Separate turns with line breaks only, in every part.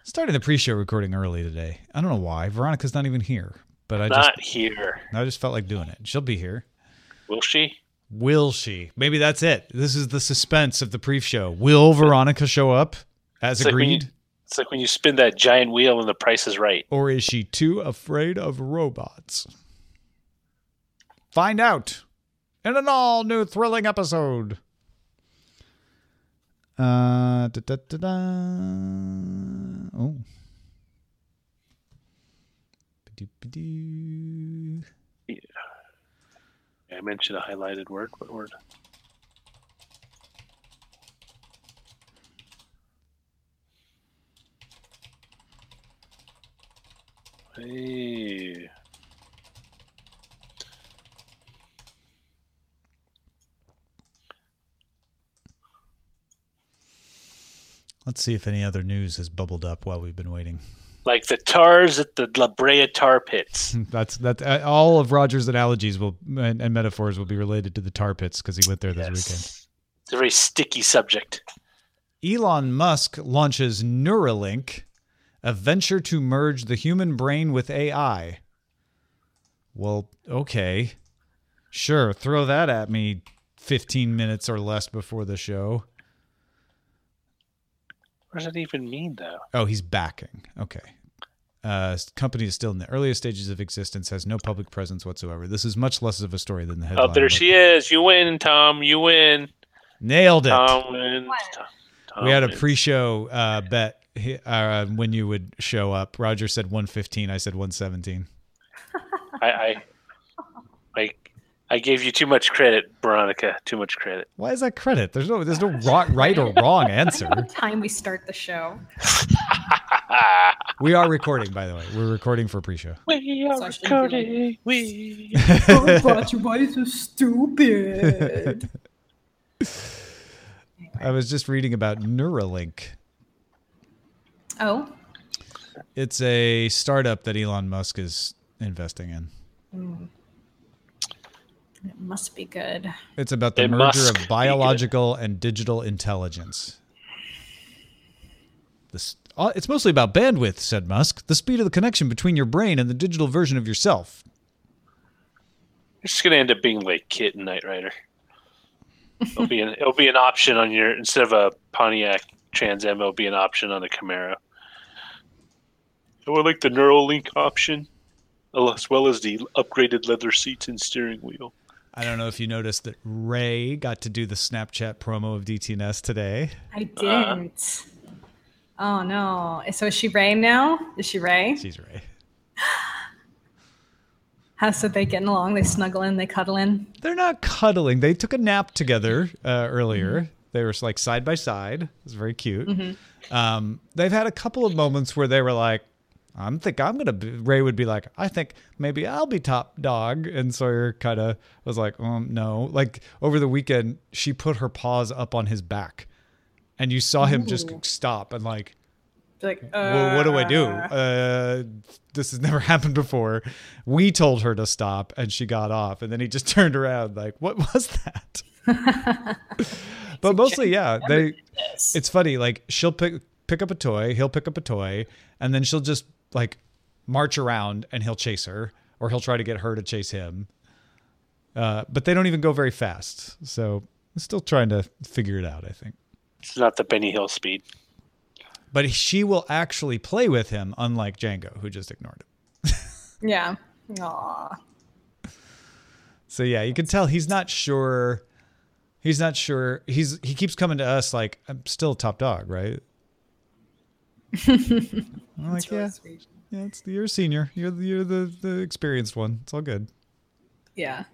Starting the pre-show recording early today. I don't know why. Veronica's not even here, but I just felt like doing it. She'll be here.
Will she?
Will she? Maybe that's it. This is the suspense of the pre-show. Will Veronica show up as agreed?
It's like when you spin that giant wheel and the price is right.
Or is she too afraid of robots? Find out in an all-new thrilling episode. Oh.
Yeah. I mentioned a highlighted word. What word? Hey.
Let's see if any other news has bubbled up while we've been waiting.
Like the tars at the La Brea tar pits.
That's all of Roger's analogies and metaphors will be related to the tar pits because he went there this weekend.
It's a very sticky subject.
Elon Musk launches Neuralink, a venture to merge the human brain with AI. Well, okay. Sure, throw that at me 15 minutes or less before the show.
What does that even mean, though?
Oh, he's backing. Okay. Company is still in the earliest stages of existence, has no public presence whatsoever. This is much less of a story than the headline.
Oh, there she is. You win, Tom. You win.
Nailed it.
Tom wins.
We had a pre-show bet when you would show up. Roger said 115. I said 117.
I gave you too much credit, Veronica. Too much credit.
Why is that credit? There's no right or wrong answer.
Time we start the show.
We are recording, by the way. We're recording for pre-show.
We are recording. We.
Oh, but you boys are stupid.
I was just reading about Neuralink.
Oh.
It's a startup that Elon Musk is investing in.
It must be good.
It's about the merger of biological and digital intelligence. It's mostly about bandwidth, said Musk. The speed of the connection between your brain and the digital version of yourself.
It's going to end up being like Kit and Knight Rider. It'll be an option on your, instead of a Pontiac Trans Am, it'll be an option on a Camaro. I like the Neuralink option, as well as the upgraded leather seats and steering wheel.
I don't know if you noticed that Ray got to do the Snapchat promo of DTNS today.
I didn't. Oh, no. So is she Ray now? Is she Ray?
She's Ray.
How's they getting along? They snuggling? They cuddling?
They're not cuddling. They took a nap together earlier. Mm-hmm. They were like side by side. It was very cute. Mm-hmm. They've had a couple of moments where they were like, Ray would be like, I think maybe I'll be top dog. And Sawyer kind of was like, no. Like over the weekend, she put her paws up on his back and you saw him just stop and like, well, what do I do? This has never happened before. We told her to stop and she got off. And then he just turned around like, what was that? But mostly, yeah, it's funny. Like she'll pick up a toy, he'll pick up a toy, and then she'll just like march around and he'll chase her or he'll try to get her to chase him. But they don't even go very fast. So I'm still trying to figure it out, I think.
It's not the Benny Hill speed.
But she will actually play with him, unlike Django, who just ignored him.
Yeah. Aww.
So yeah, you can tell he's not sure. He's not sure. He keeps coming to us like, I'm still top dog, right? I'm like, really sweet. Yeah, you're a senior. You're the experienced one. It's all good.
Yeah.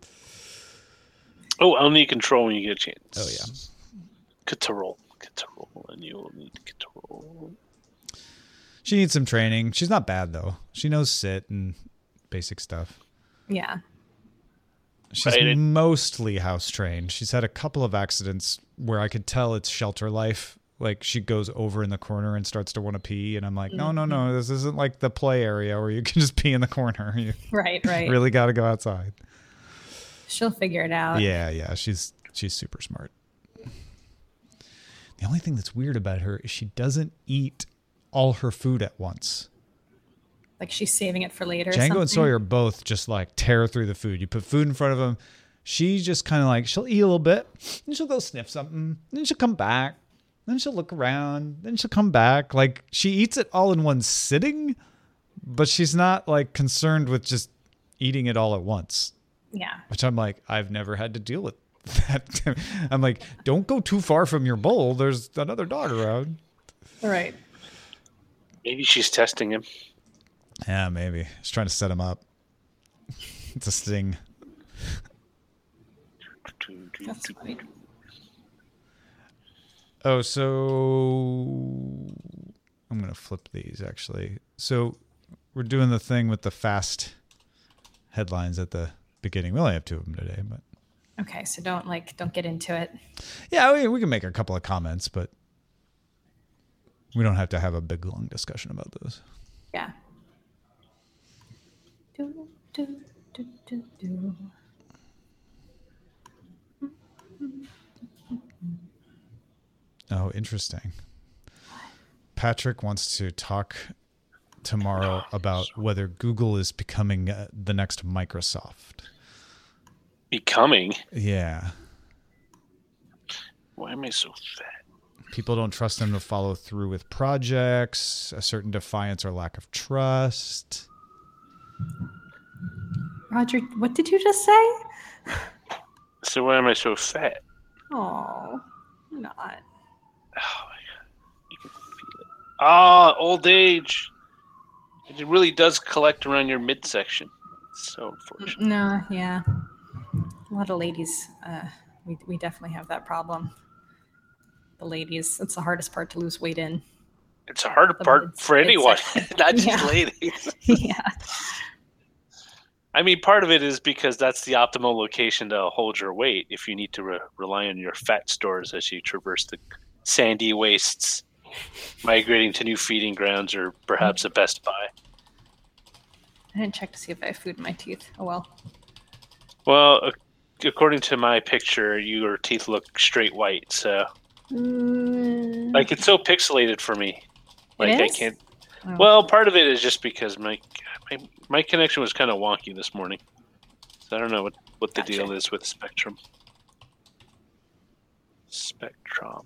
Oh, I'll need control when you get a chance.
Oh yeah.
Control, and you will need control.
She needs some training. She's not bad though. She knows sit and basic stuff.
Yeah.
She's mostly house trained. She's had a couple of accidents where I could tell it's shelter life. Like she goes over in the corner and starts to want to pee. And I'm like, no. This isn't like the play area where you can just pee in the corner. You
right.
really got to go outside.
She'll figure it out.
Yeah. She's super smart. The only thing that's weird about her is she doesn't eat all her food at once.
Like she's saving it for later. Or
Django
something.
and Sawyer both just like tear through the food. You put food in front of them. She just kind of like, she'll eat a little bit, then she'll go sniff something, then she'll come back, then she'll look around, then she'll come back. Like she eats it all in one sitting, but she's not like concerned with just eating it all at once.
Yeah.
Which I'm like, I've never had to deal with that. I'm like, don't go too far from your bowl. There's another dog around.
All right.
Maybe she's testing him.
Yeah, maybe. She's trying to set him up. It's a sting.
That's funny.
Oh, so I'm going to flip these actually. So we're doing the thing with the fast headlines at the beginning. We only have 2 of them today, but
Okay, so don't get into it.
yeah, we can make a couple of comments, but we don't have to have a big long discussion about those.
Yeah. Do, do, do, do, do.
Oh, interesting. Patrick wants to talk tomorrow about whether Google is becoming the next Microsoft.
Becoming?
Yeah.
Why am I so fat?
People don't trust them to follow through with projects, a certain defiance or lack of trust.
Roger, what did you just say?
So why am I so fat?
Oh, not.
Oh my god. You can feel it. Ah, old age. It really does collect around your midsection. It's so unfortunate.
No, yeah. A lot of ladies, we definitely have that problem. The ladies, it's the hardest part to lose weight in.
It's a hard part for anyone, not just
Yeah.
ladies.
Yeah.
I mean, part of it is because that's the optimal location to hold your weight if you need to rely on your fat stores as you traverse the sandy wastes, migrating to new feeding grounds or perhaps a Best Buy.
I didn't check to see if I have food in my teeth. Oh well.
Well, according to my picture, your teeth look straight white, so like it's so pixelated for me. Like I
is?
can't.
Oh.
Well, part of it is just because my connection was kind of wonky this morning, so I don't know what the
Gotcha.
deal is with Spectrum. Spectrum.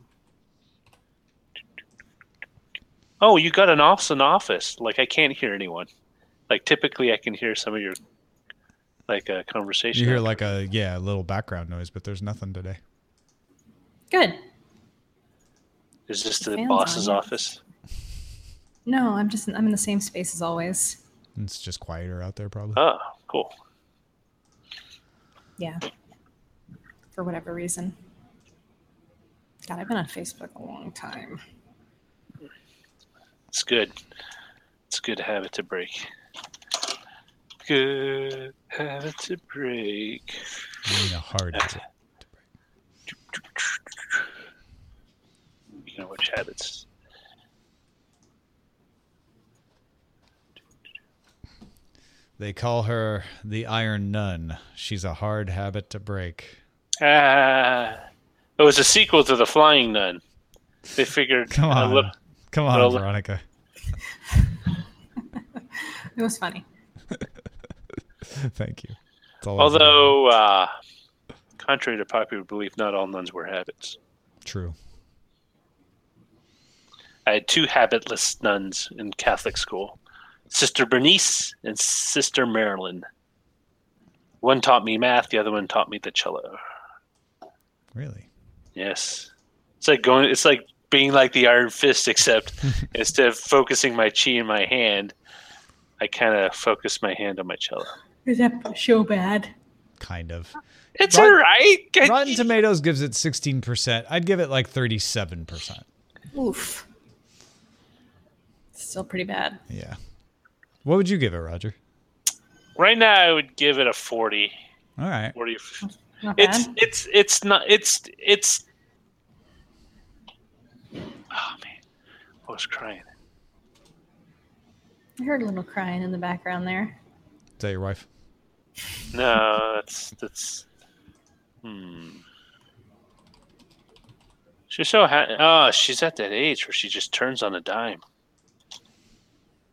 Oh, you got an awesome office. Like I can't hear anyone. Like typically, I can hear some of your conversation.
You hear like a little background noise, but there's nothing today.
Good.
Is this
The
the
fan's
boss's
on, yeah.
office?
No, I'm in the same space as always.
It's just quieter out there, probably.
Oh, cool.
Yeah. For whatever reason. God, I've been on Facebook a long time.
It's good. It's good habit to break. Good habit to break.
I mean, a hard habit.
You know which habits?
They call her the Iron Nun. She's a hard habit to break.
It was a sequel to The Flying Nun. They figured.
Come on. Come on,
well,
Veronica.
It was funny.
Thank you. That's all I was gonna
Although, contrary to popular belief, not all nuns wear habits.
say. True.
I had 2 habitless nuns in Catholic school. Sister Bernice and Sister Marilyn. One taught me math, the other one taught me the cello.
Really?
Yes. It's like being like the Iron Fist, except instead of focusing my chi in my hand, I kind of focus my hand on my cello.
Is that show bad?
Kind of.
It's
Rotten-
all right.
Rotten Tomatoes gives it 16%. I'd give it like 37%.
Oof. Still pretty bad.
Yeah. What would you give it, Roger?
Right now, I would give it a 40.
All right.
40.
Not bad.
It's not. It's. Oh man, I was crying.
I heard a little crying in the background there.
Is that your wife?
No, that's. She's so she's at that age where she just turns on a dime.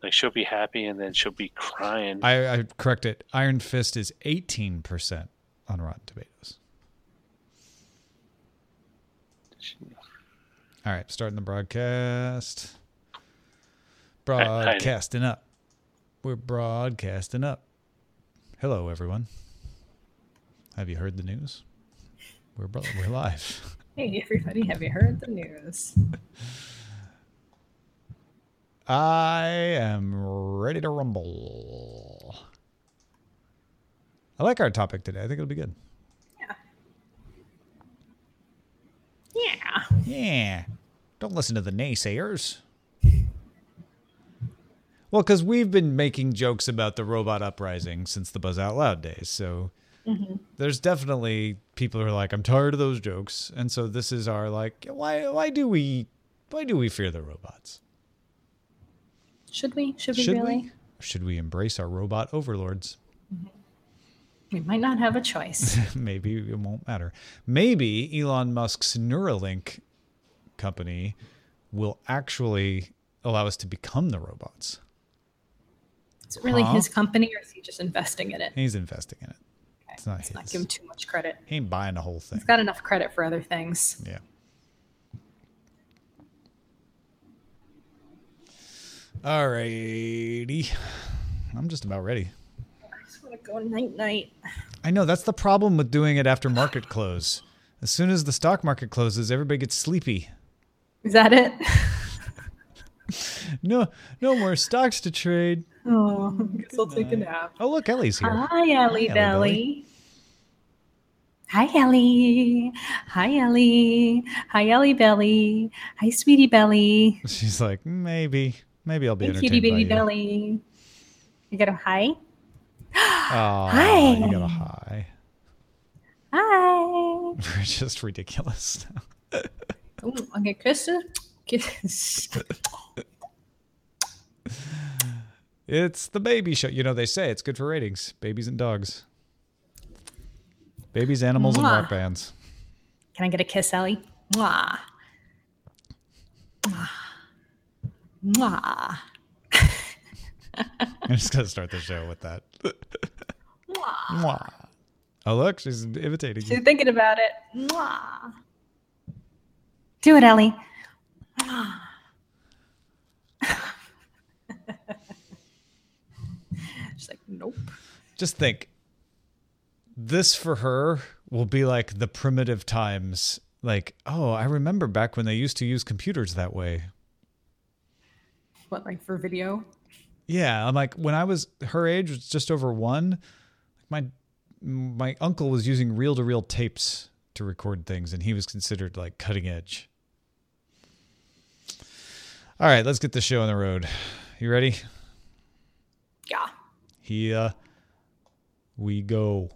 Like she'll be happy and then she'll be crying.
I correct it. Iron Fist is 18% on Rotten Tomatoes. All right, starting the broadcast. Broadcasting up. We're broadcasting up. Hello, everyone. Have you heard the news? We're live.
Hey, everybody. Have you heard the news?
I am ready to rumble. I like our topic today. I think it'll be good. Yeah. Don't listen to the naysayers. Well, because we've been making jokes about the robot uprising since the Buzz Out Loud days. So there's definitely people who are like, I'm tired of those jokes. And so this is our like, why do we fear the robots?
Should we really?
Should we embrace our robot overlords?
We might not have a choice.
Maybe it won't matter. Maybe Elon Musk's Neuralink company will actually allow us to become the robots.
Is it really his company, or is he just investing in it?
He's investing in it.
Okay.
It's not
Let's
his.
not give him too much credit.
He ain't buying the whole thing.
He's got enough credit for other things.
Yeah. Alrighty. I'm just about ready.
I just want to go night-night.
I know, that's the problem with doing it after market close. As soon as the stock market closes, everybody gets sleepy.
Is that it?
No more stocks to trade.
Oh, I guess I'll take a nap.
Oh, look, Ellie's here.
Hi, Ellie Belly. Hi, Ellie. Hi, Ellie. Hi, Ellie Belly. Hi, Sweetie Belly.
She's like, maybe I'll be
Hey,
entertained
Cutie
by
Baby
you.
Belly. You got a hi?
Oh,
Hi.
You got a hi.
Hi.
We're just ridiculous.
Ooh, I'll get kisses. Kiss.
It's the baby show. You know, they say it's good for ratings. Babies and dogs. Babies, animals, and rock bands.
Can I get a kiss, Ellie? Mwah. Mwah. Mwah.
I'm just going to start the show with that.
Mwah.
Mwah. Oh, look, she's imitating you.
She's thinking about it. Mwah. Do it, Ellie. Mwah. She's like, nope.
Just think. This for her will be like the primitive times. Like, oh, I remember back when they used to use computers that way.
What, like for video?
Yeah, I'm like, when I was her age, was just over 1. My uncle was using reel-to-reel tapes to record things, and he was considered like cutting edge. All right, let's get the show on the road. You ready?
Yeah.
Here we go.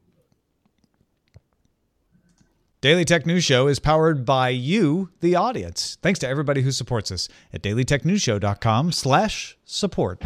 Daily Tech News Show is powered by you, the audience. Thanks to everybody who supports us at dailytechnewsshow.com/support.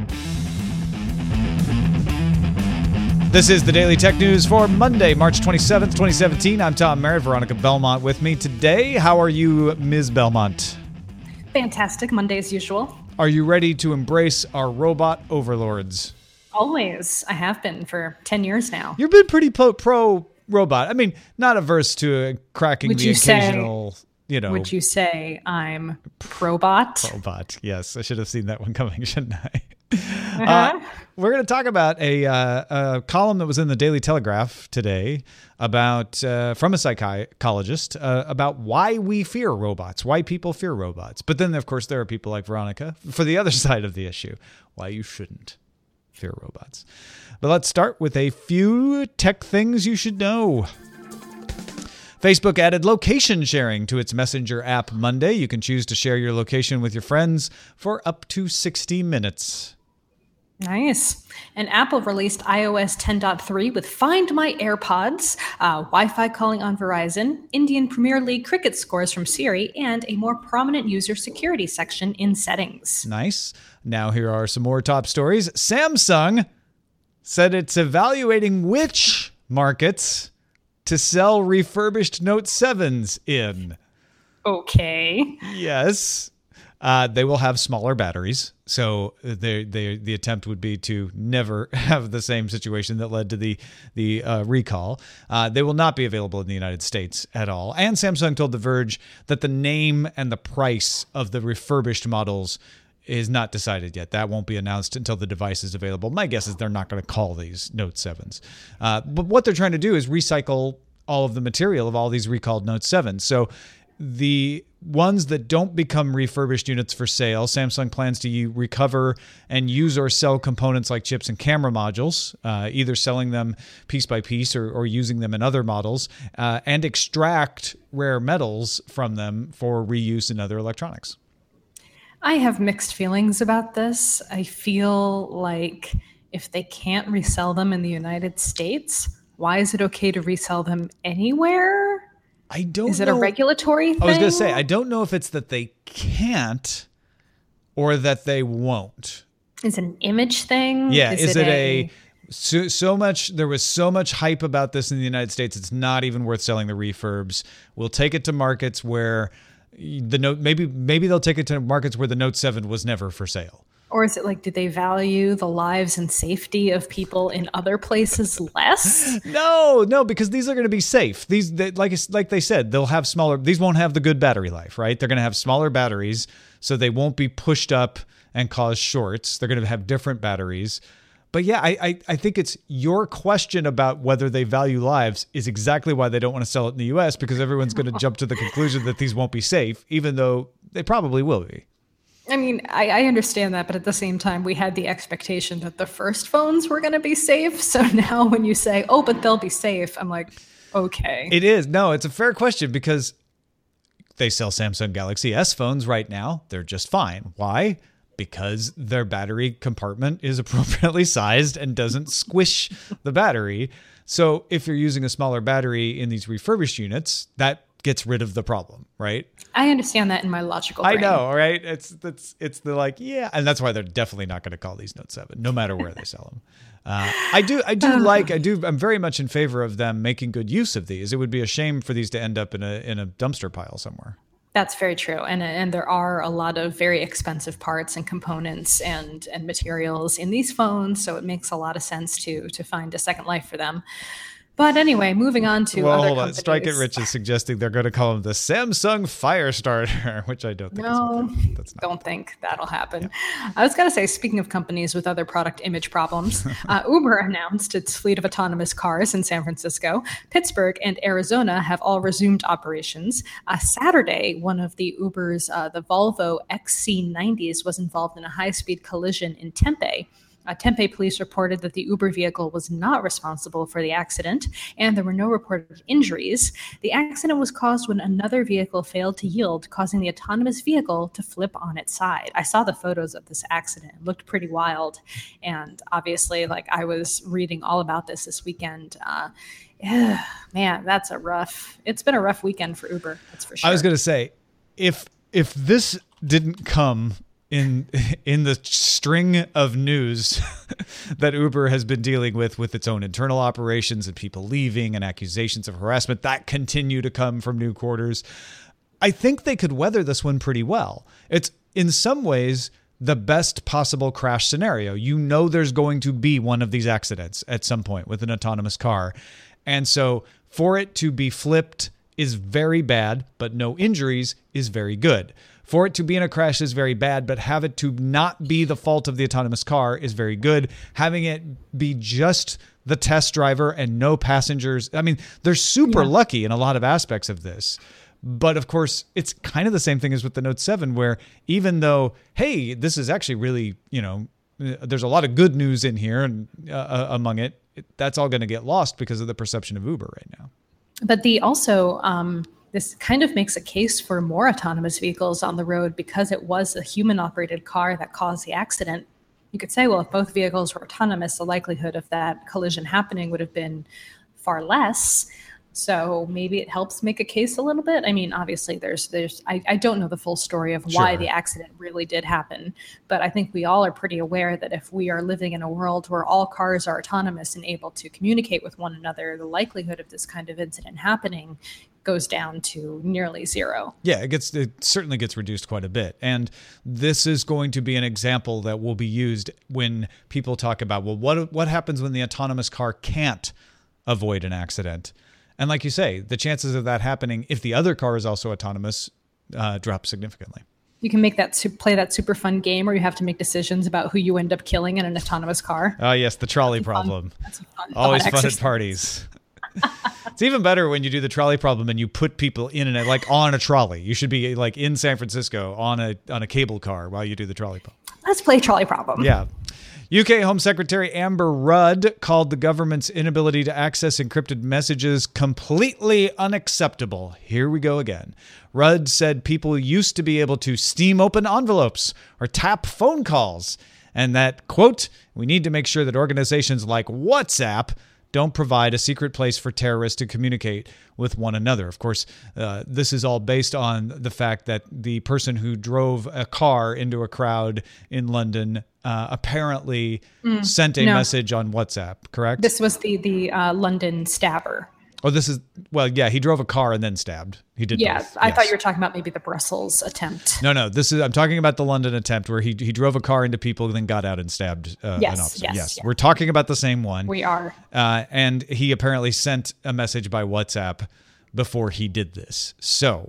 This is the Daily Tech News for Monday, March 27th, 2017. I'm Tom Merritt, Veronica Belmont with me today. How are you, Ms. Belmont?
Fantastic. Monday as usual.
Are you ready to embrace our robot overlords?
Always. I have been for 10 years now.
You've been pretty pro robot. I mean, not averse to cracking the occasional,
Would you say I'm probot?
Robot. Yes, I should have seen that one coming, shouldn't I? We're going to talk about a column that was in the Daily Telegraph today about from a psychologist about why we fear robots, why people fear robots. But then, of course, there are people like Veronica for the other side of the issue, why you shouldn't fear robots. But let's start with a few tech things you should know. Facebook added location sharing to its Messenger app Monday. You can choose to share your location with your friends for up to 60 minutes.
Nice. And Apple released iOS 10.3 with Find My AirPods, Wi-Fi calling on Verizon, Indian Premier League cricket scores from Siri, and a more prominent user security section in settings.
Nice. Now here are some more top stories. Samsung said it's evaluating which markets to sell refurbished Note 7s in.
Okay.
Yes. They will have smaller batteries. So the attempt would be to never have the same situation that led to the recall. They will not be available in the United States at all. And Samsung told The Verge that the name and the price of the refurbished models is not decided yet. That won't be announced until the device is available. My guess is they're not going to call these Note 7s. But what they're trying to do is recycle all of the material of all these recalled Note 7s. So the ones that don't become refurbished units for sale, Samsung plans to recover and use or sell components like chips and camera modules, either selling them piece by piece or using them in other models, and extract rare metals from them for reuse in other electronics.
I have mixed feelings about this. I feel like if they can't resell them in the United States, why is it okay to resell them anywhere?
I don't know.
Is it a regulatory thing?
I was going to say, I don't know if it's that they can't or that they won't.
Is it an image thing?
Yeah. Is it so much? There was so much hype about this in the United States. It's not even worth selling the refurbs. We'll take it to markets where the Note, maybe they'll take it to markets where the Note 7 was never for sale.
Or is it like, do they value the lives and safety of people in other places less?
No, because these are going to be safe. Like they said, they'll have smaller. These won't have the good battery life, right? They're going to have smaller batteries, so they won't be pushed up and cause shorts. They're going to have different batteries. But yeah, I think it's your question about whether they value lives is exactly why they don't want to sell it in the U.S., because everyone's going to jump to the conclusion that these won't be safe, even though they probably will be.
I mean, I understand that, but at the same time, we had the expectation that the first phones were going to be safe. So now when you say, oh, but they'll be safe, I'm like, okay.
It is. No, it's a fair question because they sell Samsung Galaxy S phones right now. They're just fine. Why? Because their battery compartment is appropriately sized and doesn't squish the battery. So if you're using a smaller battery in these refurbished units, that gets rid of the problem, right?
I understand that in my logical brain.
I know, right? It's the like, yeah, and that's why they're definitely not going to call these Note 7, no matter where they sell them. I'm very much in favor of them making good use of these. It would be a shame for these to end up in a dumpster pile somewhere.
That's very true. And there are a lot of very expensive parts and components and materials in these phones. So it makes a lot of sense to find a second life for them. But anyway, moving on to other
hold
companies.
on. Strike It Rich is suggesting they're going to call them the Samsung Firestarter, which I don't think is
don't think that'll happen. Yeah. I was going to say, speaking of companies with other product image problems, Uber announced its fleet of autonomous cars in San Francisco. Pittsburgh and Arizona have all resumed operations. Saturday, one of the Uber's, the Volvo XC90s, was involved in a high-speed collision in Tempe. Tempe police reported that the Uber vehicle was not responsible for the accident, and there were no reported injuries. The accident was caused when another vehicle failed to yield, causing the autonomous vehicle to flip on its side. I saw the photos of this accident. It looked pretty wild. And obviously, like, I was reading all about this weekend. Man, it's been a rough weekend for Uber. That's for sure.
I was going to say, if this didn't come in the string of news that Uber has been dealing with its own internal operations and people leaving and accusations of harassment that continue to come from new quarters, I think they could weather this one pretty well. It's in some ways the best possible crash scenario. You know there's going to be one of these accidents at some point with an autonomous car. And so for it to be flipped is very bad, but no injuries is very good. For it to be in a crash is very bad, but have it to not be the fault of the autonomous car is very good. Having it be just the test driver and no passengers. I mean, they're super lucky in a lot of aspects of this. But of course, it's kind of the same thing as with the Note 7, where even though, hey, this is actually really, there's a lot of good news in here and among it, that's all going to get lost because of the perception of Uber right now.
But this kind of makes a case for more autonomous vehicles on the road because it was a human-operated car that caused the accident. You could say, well, if both vehicles were autonomous, the likelihood of that collision happening would have been far less. So maybe it helps make a case a little bit. I mean, obviously, I don't know the full story of why the accident really did happen, but I think we all are pretty aware that if we are living in a world where all cars are autonomous and able to communicate with one another, the likelihood of this kind of incident happening goes down to nearly zero.
Yeah, it certainly gets reduced quite a bit. And this is going to be an example that will be used when people talk about, well, what happens when the autonomous car can't avoid an accident? And like you say, the chances of that happening if the other car is also autonomous drop significantly.
You can make that play that super fun game where you have to make decisions about who you end up killing in an autonomous car.
Oh, yes, the trolley problem.
That's a fun
Always
thought
fun
exercise.
at parties. It's even better when you do the trolley problem and you put people in and like on a trolley. You should be like in San Francisco on a cable car while you do the trolley problem.
Let's play trolley problem.
Yeah. UK Home Secretary Amber Rudd called the government's inability to access encrypted messages completely unacceptable. Here we go again. Rudd said people used to be able to steam open envelopes or tap phone calls, and that, quote, we need to make sure that organizations like WhatsApp don't provide a secret place for terrorists to communicate with one another. Of course, this is all based on the fact that the person who drove a car into a crowd in London apparently sent a message on WhatsApp, correct?
This was the London stabber.
Oh, this is, well, yeah, he drove a car and then stabbed. He did
Yeah,
both.
I
Yes.
thought you were talking about maybe the Brussels attempt.
No, I'm talking about the London attempt where he drove a car into people and then got out and stabbed an
Yes,
officer.
yes.
We're talking about the same one.
We are.
And he apparently sent a message by WhatsApp before he did this. So,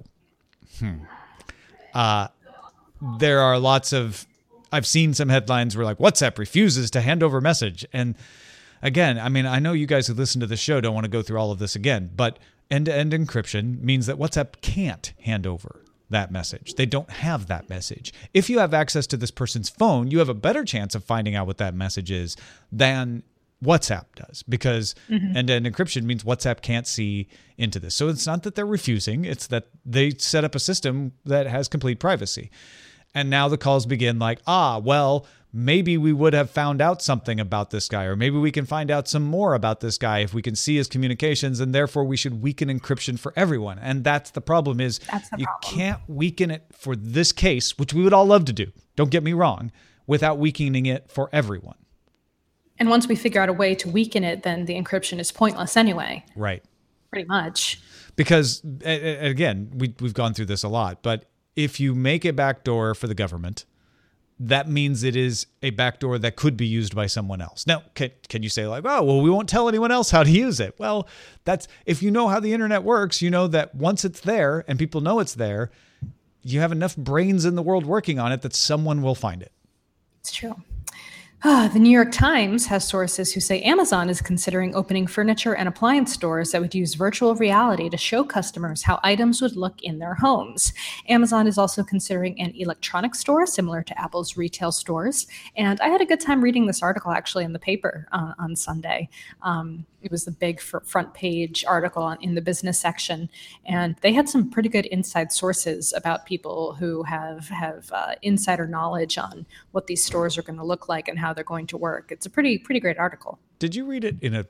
there are lots of, I've seen some headlines where like WhatsApp refuses to hand over message. And again, I mean, I know you guys who listen to the show don't want to go through all of this again, but end-to-end encryption means that WhatsApp can't hand over that message. They don't have that message. If you have access to this person's phone, you have a better chance of finding out what that message is than WhatsApp does, because end-to-end encryption means WhatsApp can't see into this. So it's not that they're refusing, it's that they set up a system that has complete privacy. And now the calls begin like, well, maybe we would have found out something about this guy, or maybe we can find out some more about this guy if we can see his communications, and therefore we should weaken encryption for everyone. And that's the problem, is you can't weaken it for this case, which we would all love to do, don't get me wrong, without weakening it for everyone.
And once we figure out a way to weaken it, then the encryption is pointless anyway.
Right.
Pretty much.
Because, again, we've gone through this a lot, but if you make a backdoor for the government, that means it is a backdoor that could be used by someone else. Now, can you say like, oh, well, we won't tell anyone else how to use it? Well, that's, if you know how the internet works, you know that once it's there and people know it's there, you have enough brains in the world working on it that someone will find it.
It's true. The New York Times has sources who say Amazon is considering opening furniture and appliance stores that would use virtual reality to show customers how items would look in their homes. Amazon is also considering an electronics store similar to Apple's retail stores. And I had a good time reading this article actually in the paper on Sunday. It was the big front page article in the business section. And they had some pretty good inside sources about people who have insider knowledge on what these stores are going to look like and how they're going to work. It's a pretty great article.
Did you read it in a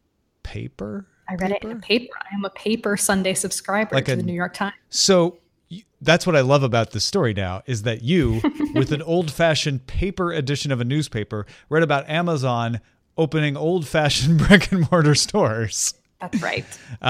paper?
I read it in a paper. I am a paper Sunday subscriber to the New York Times.
So that's what I love about this story now, is that you, with an old-fashioned paper edition of a newspaper, read about Amazon opening old-fashioned brick-and-mortar stores.
That's right.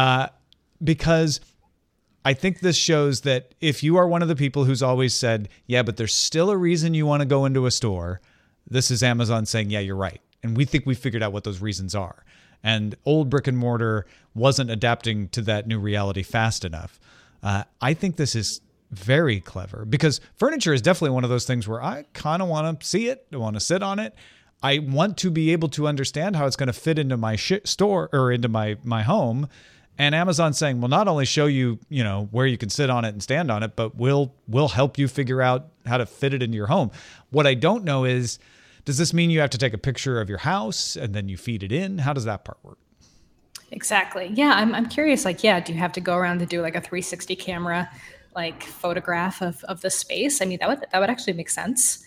Because I think this shows that if you are one of the people who's always said, yeah, but there's still a reason you want to go into a store, this is Amazon saying, yeah, you're right. And we think we figured out what those reasons are. And old brick and mortar wasn't adapting to that new reality fast enough. I think this is very clever, because furniture is definitely one of those things where I kind of want to see it. I want to sit on it. I want to be able to understand how it's going to fit into my store or into my home. And Amazon's saying, we'll not only show you, where you can sit on it and stand on it, but we'll help you figure out how to fit it into your home. What I don't know is, does this mean you have to take a picture of your house and then you feed it in? How does that part work?
Exactly. Yeah, I'm curious. Do you have to go around and do like a 360 camera, photograph of the space? I mean, that would actually make sense.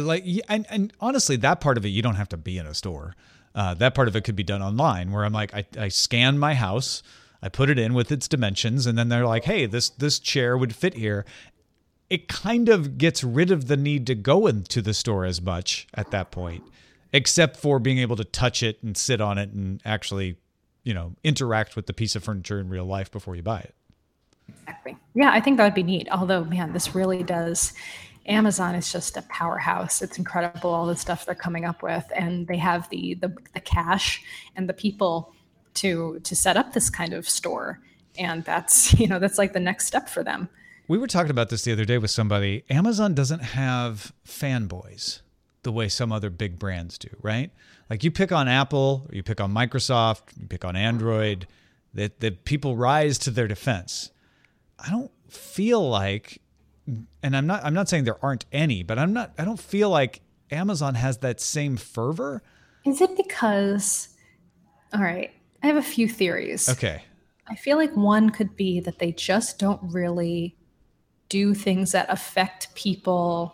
And honestly, that part of it, you don't have to be in a store. That part of it could be done online, where I'm like, I scan my house, I put it in with its dimensions, and then they're like, hey, this chair would fit here. It kind of gets rid of the need to go into the store as much at that point, except for being able to touch it and sit on it and actually, interact with the piece of furniture in real life before you buy it.
Exactly. Yeah, I think that would be neat. Although, man, this really does. Amazon is just a powerhouse. It's incredible all the stuff they're coming up with, and they have the cash and the people to set up this kind of store. And that's that's like the next step for them.
We were talking about this the other day with somebody. Amazon doesn't have fanboys the way some other big brands do, right? Like you pick on Apple, or you pick on Microsoft, you pick on Android, that people rise to their defense. I don't feel like, and I'm not saying there aren't any, but I don't feel like Amazon has that same fervor.
Is it because, all right, I have a few theories.
Okay.
I feel like one could be that they just don't really do things that affect people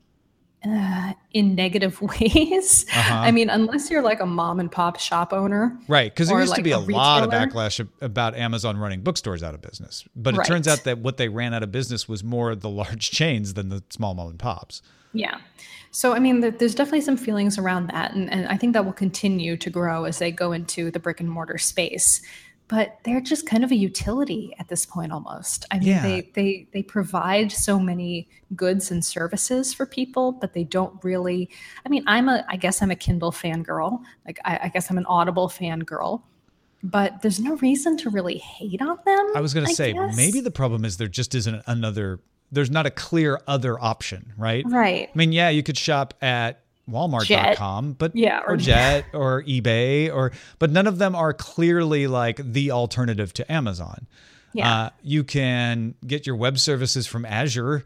in negative ways. I mean, unless you're like a mom and pop shop owner.
Right, because there used to
like
be a lot of
retailer.
backlash about Amazon running bookstores out of business. But it turns out that what they ran out of business was more the large chains than the small mom and pops.
Yeah. So, I mean, there's definitely some feelings around that. And I think that will continue to grow as they go into the brick and mortar space. But they're just kind of a utility at this point almost. I mean,
Yeah.
they provide so many goods and services for people, but they don't really. I mean, I guess I'm a Kindle fangirl. Like, I guess I'm an Audible fangirl. But there's no reason to really hate on them.
I was going to say,
guess.
maybe the problem is there just isn't there's not a clear other option, right?
Right.
I mean, yeah, you could shop at Walmart.com, but or Jet or eBay but none of them are clearly like the alternative to Amazon.
Yeah.
You can get your web services from Azure,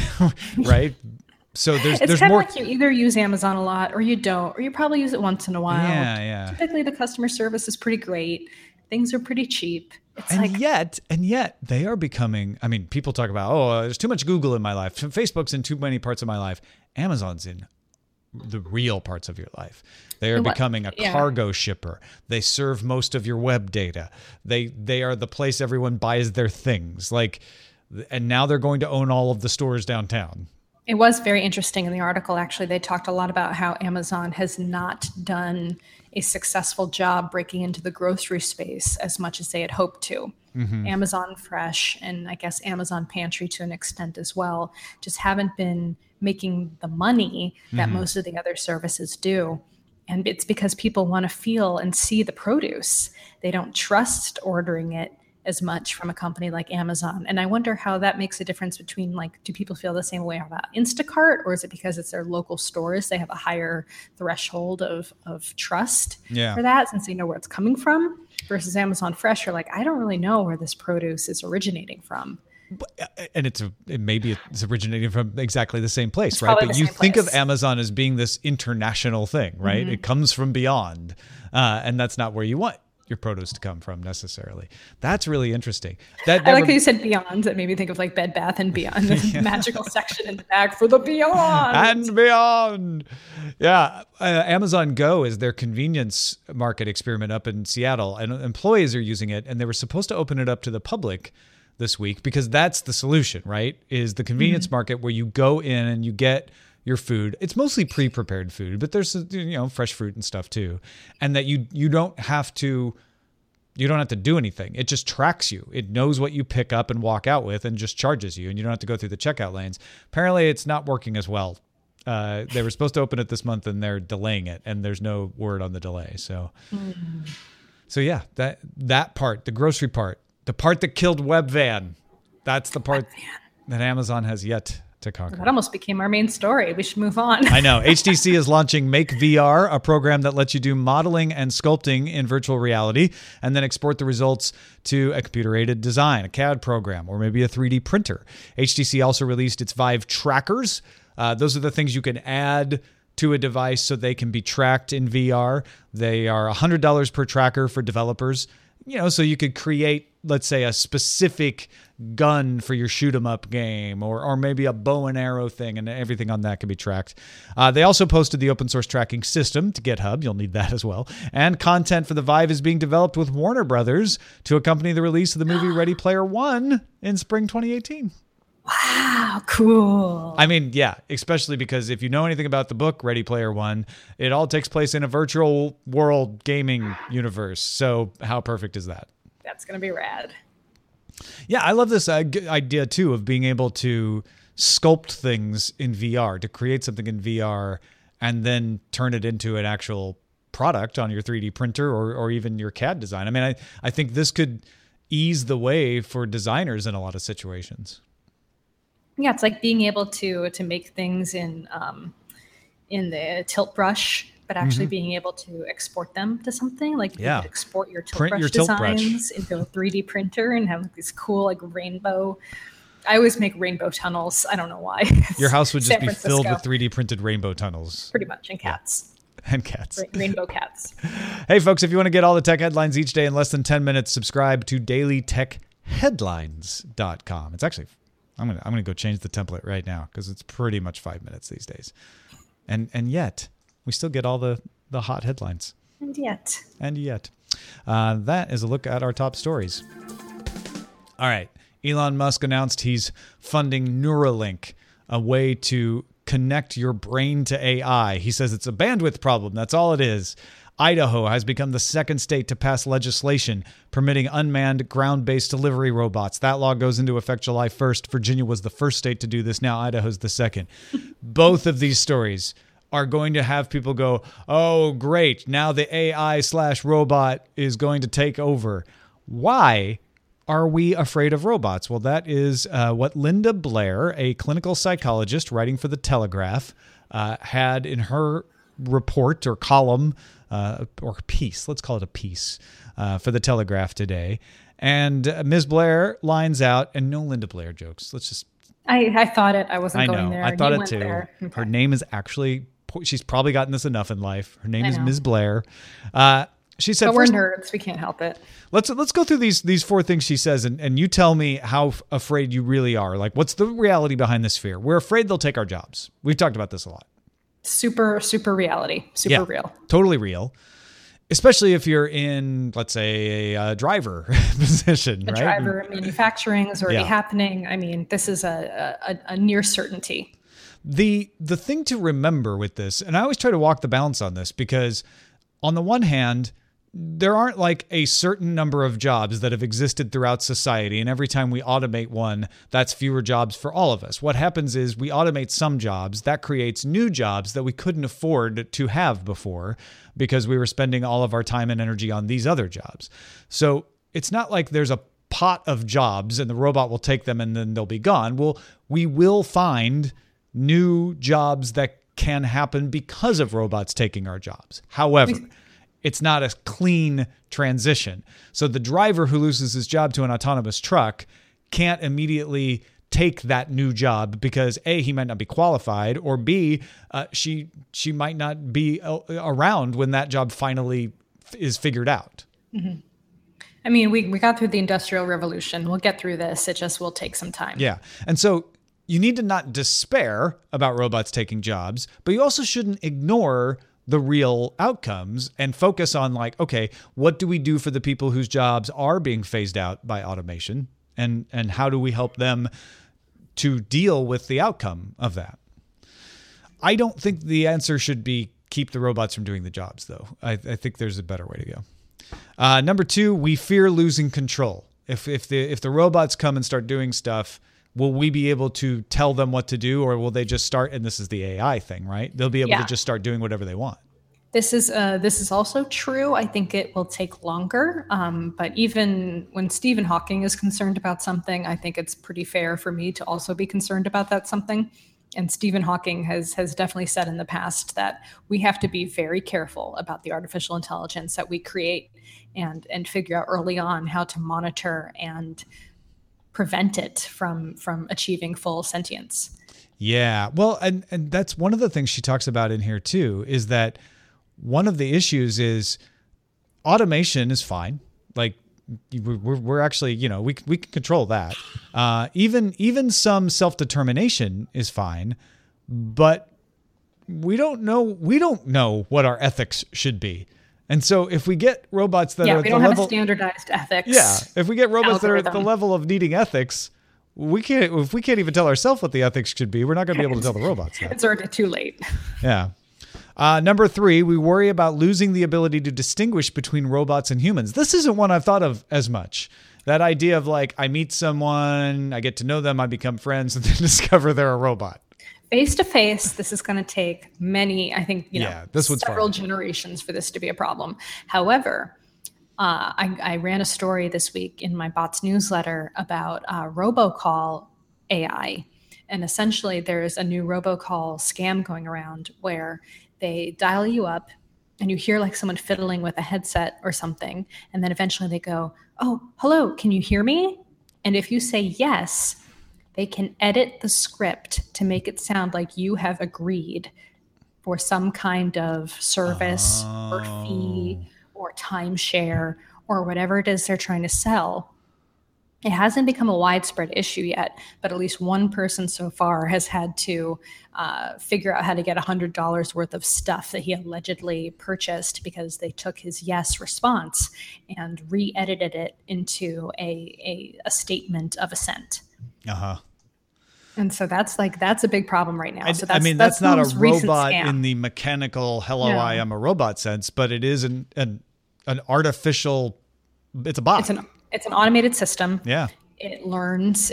right? So there's
kind
more.
of like you either use Amazon a lot or you don't, or you probably use it once in a while.
Yeah.
Typically the customer service is pretty great. Things are pretty cheap. It's
And yet they are becoming, I mean, people talk about, there's too much Google in my life. Facebook's in too many parts of my life. Amazon's in the real parts of your life. They are becoming a cargo shipper. They serve most of your web data. They are the place everyone buys their things. And now they're going to own all of the stores downtown.
It was very interesting in the article, actually. They talked a lot about how Amazon has not done a successful job breaking into the grocery space as much as they had hoped to. Mm-hmm. Amazon Fresh and I guess Amazon Pantry to an extent as well just haven't been making the money that most of the other services do. And it's because people want to feel and see the produce. They don't trust ordering it as much from a company like Amazon. And I wonder how that makes a difference between, like, do people feel the same way about Instacart, or is it because it's their local stores? They have a higher threshold of trust for that since they know where it's coming from, versus Amazon Fresh. You're like, I don't really know where this produce is originating from.
And maybe it's originating from exactly the same place, right? But you think of Amazon as being this international thing, right? Mm-hmm. It comes from beyond, and that's not where you want your produce to come from necessarily. That's really interesting. I
like how you said beyond. That made me think of like Bed Bath and Beyond, the magical section in the back for the beyond.
And beyond. Yeah. Amazon Go is their convenience market experiment up in Seattle, and employees are using it, and they were supposed to open it up to the public this week because that's the solution, right? Is the convenience market where you go in and you get your food. It's mostly pre-prepared food, but there's fresh fruit and stuff too. And that you don't have to do anything. It just tracks you. It knows what you pick up and walk out with and just charges you, and you don't have to go through the checkout lanes. Apparently it's not working as well. They were supposed to open it this month and they're delaying it, and there's no word on the delay. So yeah, that part, the grocery part, the part that killed Webvan, that's the part that Amazon has yet to conquer.
That almost became our main story. We should move on.
I know. HTC is launching Make VR, a program that lets you do modeling and sculpting in virtual reality and then export the results to a computer-aided design, a CAD program, or maybe a 3D printer. HTC also released its Vive trackers. Those are the things you can add to a device so they can be tracked in VR. They are $100 per tracker for developers. So you could create, let's say, a specific gun for your shoot 'em up game, or maybe a bow and arrow thing, and everything on that can be tracked. They also posted the open source tracking system to GitHub. You'll need that as well. And content for the Vive is being developed with Warner Brothers to accompany the release of the movie Ready Player One in spring 2018.
Wow, cool.
I mean, yeah, especially because if you know anything about the book Ready Player One, it all takes place in a virtual world gaming universe. So how perfect is that?
That's going to be rad.
Yeah, I love this idea too of being able to sculpt things in VR, to create something in VR and then turn it into an actual product on your 3D printer or even your CAD design. I mean, I think this could ease the way for designers in a lot of situations.
Yeah, it's like being able to make things in the tilt brush, but actually being able to export them to something. Like you could export your tilt brush designs into a 3D printer and have these cool like rainbow. I always make rainbow tunnels. I don't know why.
Your house would just be filled with 3D printed rainbow tunnels.
Pretty much, and cats.
Yeah. And cats.
Rainbow cats.
Hey, folks, if you want to get all the tech headlines each day in less than 10 minutes, subscribe to dailytechheadlines.com. It's actually, I'm gonna go change the template right now because it's pretty much 5 minutes these days. And yet, we still get all the hot headlines.
And yet.
That is a look at our top stories. All right. Elon Musk announced he's funding Neuralink, a way to connect your brain to AI. He says it's a bandwidth problem. That's all it is. Idaho has become the second state to pass legislation permitting unmanned ground-based delivery robots. That law goes into effect July 1st. Virginia was the first state to do this. Now Idaho's the second. Both of these stories are going to have people go, oh, great. Now the AI/robot is going to take over. Why are we afraid of robots? Well, that is what Linda Blair, a clinical psychologist writing for The Telegraph, had in her report or column or piece. Let's call it a piece for The Telegraph today. And Ms. Blair lines out, and no Linda Blair jokes. Let's just.
I thought it. I wasn't going there.
I thought it too. Okay. Her name is actually. She's probably gotten this enough in life. Her name is Ms. Blair. She said,
but we're nerds. We can't help it.
Let's go through these four things she says, and you tell me how afraid you really are. Like, what's the reality behind this fear? We're afraid they'll take our jobs. We've talked about this a lot.
Super reality. Super real.
Totally real. Especially if you're in, let's say, a driver position, right?
Driver, manufacturing is already happening. I mean, this is a near certainty.
The thing to remember with this, and I always try to walk the balance on this, because on the one hand, there aren't like a certain number of jobs that have existed throughout society, and every time we automate one, that's fewer jobs for all of us. What happens is we automate some jobs, that creates new jobs that we couldn't afford to have before because we were spending all of our time and energy on these other jobs. So it's not like there's a pot of jobs and the robot will take them and then they'll be gone. Well, we will find new jobs that can happen because of robots taking our jobs. However, it's not a clean transition. So the driver who loses his job to an autonomous truck can't immediately take that new job because A, he might not be qualified, or B, she might not be around when that job finally is figured out.
Mm-hmm. I mean, we got through the Industrial Revolution. We'll get through this. It just will take some time.
Yeah. And so you need to not despair about robots taking jobs, but you also shouldn't ignore the real outcomes and focus on like, okay, what do we do for the people whose jobs are being phased out by automation? And how do we help them to deal with the outcome of that? I don't think the answer should be keep the robots from doing the jobs, though. I think there's a better way to go. Number two, we fear losing control. If the robots come and start doing stuff, will we be able to tell them what to do, or will they just start? And this is the AI thing, right? They'll be able to just start doing whatever they want.
This is also true. I think it will take longer. But even when Stephen Hawking is concerned about something, I think it's pretty fair for me to also be concerned about that something. And Stephen Hawking has definitely said in the past that we have to be very careful about the artificial intelligence that we create and figure out early on how to monitor and prevent it from achieving full sentience.
Yeah. Well, and that's one of the things she talks about in here too, is that one of the issues is automation is fine. Like we're actually, we can control that. Even some self-determination is fine, but we don't know what our ethics should be. And so if we get robots that are at the level,
we don't have a standardized ethics.
Yeah. If we get robots
algorithm.
that are at the level of needing ethics, if we can't even tell ourselves what the ethics should be, we're not going to be able to tell the robots that.
It's already too late.
Yeah. Number three, we worry about losing the ability to distinguish between robots and humans. This isn't one I've thought of as much. That idea of like, I meet someone, I get to know them, I become friends, and then discover they're a robot.
Face to face, this is going to take many, I think,
this one's
several
fun.
generations for this to be a problem. However, I ran a story this week in my bots newsletter about robocall AI. And essentially, there's a new robocall scam going around where they dial you up and you hear like someone fiddling with a headset or something. And then eventually they go, "Oh, hello, can you hear me?" And if you say yes, they can edit the script to make it sound like you have agreed for some kind of service or fee or timeshare or whatever it is they're trying to sell. It hasn't become a widespread issue yet, but at least one person so far has had to figure out how to get $100 worth of stuff that he allegedly purchased because they took his yes response and re-edited it into a statement of assent. And so that's a big problem right now. So
that's not a robot in the mechanical "hello, I am a robot" sense, but it is an artificial. It's a bot.
It's an automated system.
Yeah.
It learns.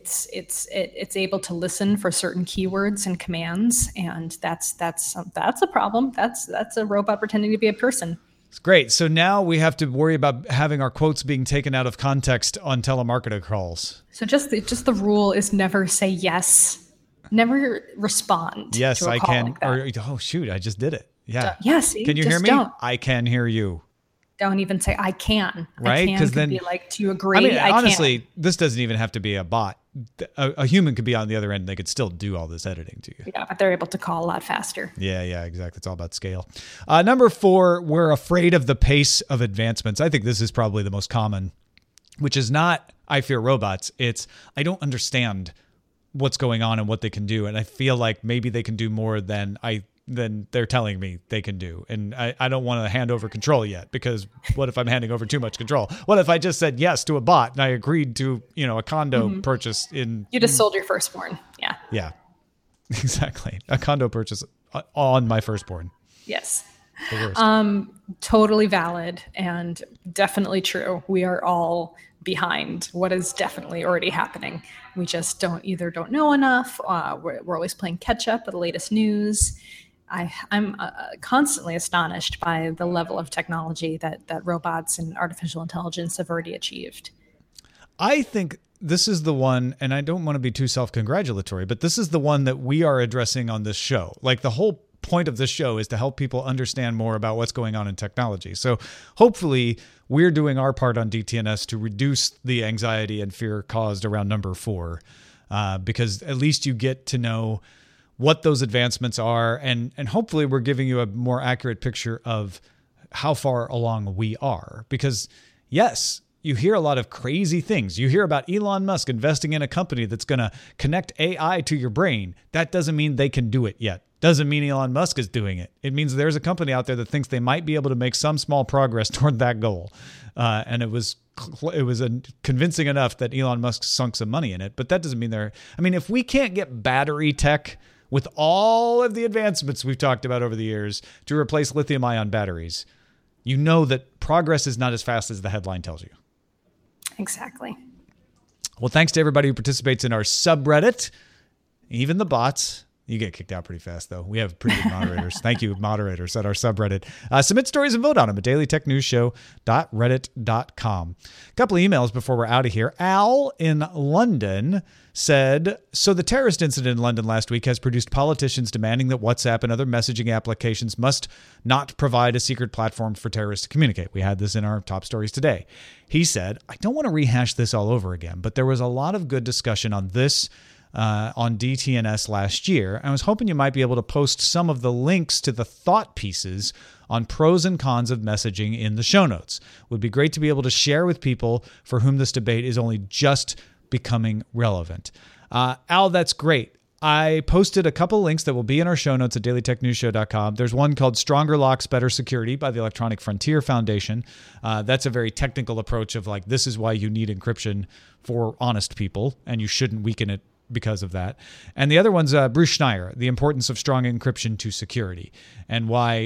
It's able to listen for certain keywords and commands, and that's a problem. That's a robot pretending to be a person.
It's great. So now we have to worry about having our quotes being taken out of context on telemarketer calls.
So just the rule is never say yes, never respond.
Yes,
to a
I
call
can.
like that.
Or oh shoot, I just did it. Yeah.
Yes.
Can you hear me?
Don't.
I can hear you.
Don't even say I can.
Right?
Because then be like, do you agree? I
honestly, this doesn't even have to be a bot. A human could be on the other end. And they could still do all this editing to you.
Yeah, but they're able to call a lot faster.
Yeah, exactly. It's all about scale. Number 4, we're afraid of the pace of advancements. I think this is probably the most common, which is not I fear robots. It's I don't understand what's going on and what they can do. And I feel like maybe they can do more than they're telling me they can do. And I don't want to hand over control yet, because what if I'm handing over too much control? What if I just said yes to a bot and I agreed to, a condo purchase in...
You just sold your firstborn. Yeah.
Yeah, exactly. A condo purchase on my firstborn.
Yes.
The worst.
Totally valid and definitely true. We are all behind what is definitely already happening. We just don't know enough. We're always playing catch up with the latest news. I'm constantly astonished by the level of technology that robots and artificial intelligence have already achieved.
I think this is the one, and I don't want to be too self-congratulatory, but this is the one that we are addressing on this show. Like, the whole point of this show is to help people understand more about what's going on in technology. So hopefully we're doing our part on DTNS to reduce the anxiety and fear caused around number 4, because at least you get to know what those advancements are, and hopefully we're giving you a more accurate picture of how far along we are. Because yes, you hear a lot of crazy things. You hear about Elon Musk investing in a company that's going to connect AI to your brain. That doesn't mean they can do it yet. Doesn't mean Elon Musk is doing it. It means there's a company out there that thinks they might be able to make some small progress toward that goal. And it was convincing enough that Elon Musk sunk some money in it. But that doesn't mean if we can't get battery tech with all of the advancements we've talked about over the years to replace lithium-ion batteries, you know that progress is not as fast as the headline tells you.
Exactly.
Well, thanks to everybody who participates in our subreddit, even the bots. You get kicked out pretty fast, though. We have pretty good moderators. Thank you, moderators, at our subreddit. Submit stories and vote on them at dailytechnewsshow.reddit.com. A couple of emails before we're out of here. Al in London said, so the terrorist incident in London last week has produced politicians demanding that WhatsApp and other messaging applications must not provide a secret platform for terrorists to communicate. We had this in our top stories today. He said, I don't want to rehash this all over again, but there was a lot of good discussion on this on DTNS last year. I was hoping you might be able to post some of the links to the thought pieces on pros and cons of messaging in the show notes. It would be great to be able to share with people for whom this debate is only just becoming relevant. Al, that's great. I posted a couple links that will be in our show notes at dailytechnewsshow.com. There's one called Stronger Locks, Better Security by the Electronic Frontier Foundation. That's a very technical approach of like, this is why you need encryption for honest people, and you shouldn't weaken it because of that. And the other one's Bruce Schneier, The Importance of Strong Encryption to Security, and why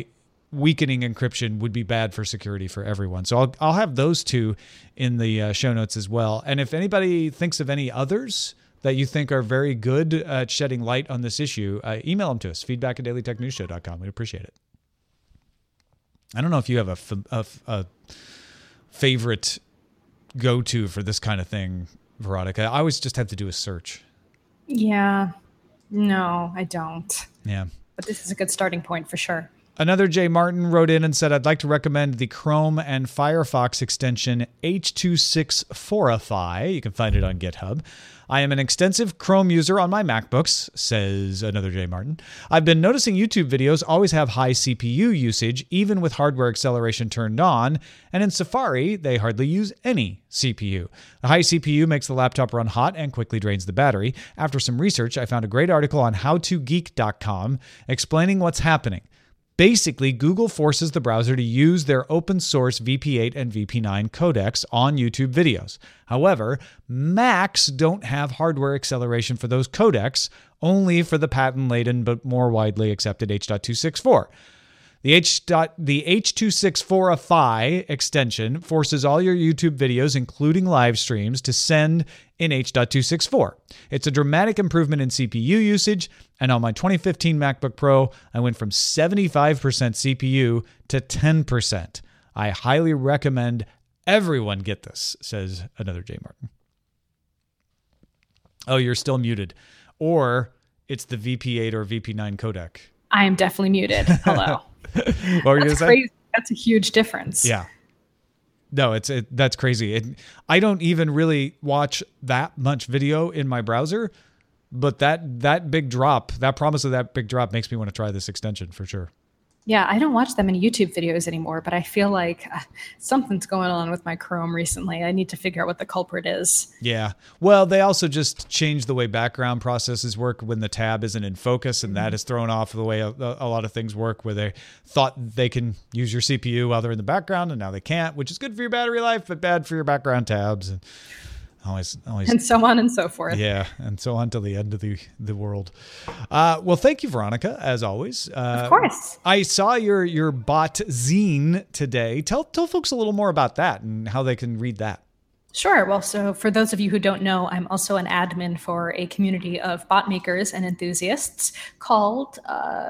weakening encryption would be bad for security for everyone. So I'll have those two in the show notes as well. And if anybody thinks of any others that you think are very good at shedding light on this issue, email them to us, feedback@dailytechnewsshow.com. We'd appreciate it. I don't know if you have a favorite go-to for this kind of thing, Veronica. I always just have to do a search.
Yeah. No, I don't.
Yeah.
But this is a good starting point for sure.
Another J. Martin wrote in and said, I'd like to recommend the Chrome and Firefox extension H.264ify. You can find it on GitHub. I am an extensive Chrome user on my MacBooks, says another J. Martin. I've been noticing YouTube videos always have high CPU usage, even with hardware acceleration turned on, and in Safari, they hardly use any CPU. The high CPU makes the laptop run hot and quickly drains the battery. After some research, I found a great article on howtogeek.com explaining what's happening. Basically, Google forces the browser to use their open source VP8 and VP9 codecs on YouTube videos. However, Macs don't have hardware acceleration for those codecs, only for the patent-laden but more widely accepted H.264. The H.264ify extension forces all your YouTube videos, including live streams, to send in H.264. It's a dramatic improvement in CPU usage, and on my 2015 MacBook Pro, I went from 75% CPU to 10%. I highly recommend everyone get this, says another J. Martin. Oh, you're still muted. Or it's the VP8 or VP9 codec.
I am definitely muted. Hello.
What were you going to say?
Crazy. That's a huge difference.
Yeah. No, that's crazy. I don't even really watch that much video in my browser, but that big drop, that promise of that big drop makes me want to try this extension for sure.
Yeah, I don't watch that many YouTube videos anymore, but I feel like something's going on with my Chrome recently. I need to figure out what the culprit is.
Yeah. Well, they also just changed the way background processes work when the tab isn't in focus, and that has thrown off the way a lot of things work, where they thought they can use your CPU while they're in the background, and now they can't, which is good for your battery life, but bad for your background tabs. And always,
and so on and so forth.
Yeah, and so on till the end of the world. Well, thank you, Veronica, as always.
Of course.
I saw your bot zine today. Tell folks a little more about that and how they can read that.
Sure. Well, so for those of you who don't know, I'm also an admin for a community of bot makers and enthusiasts called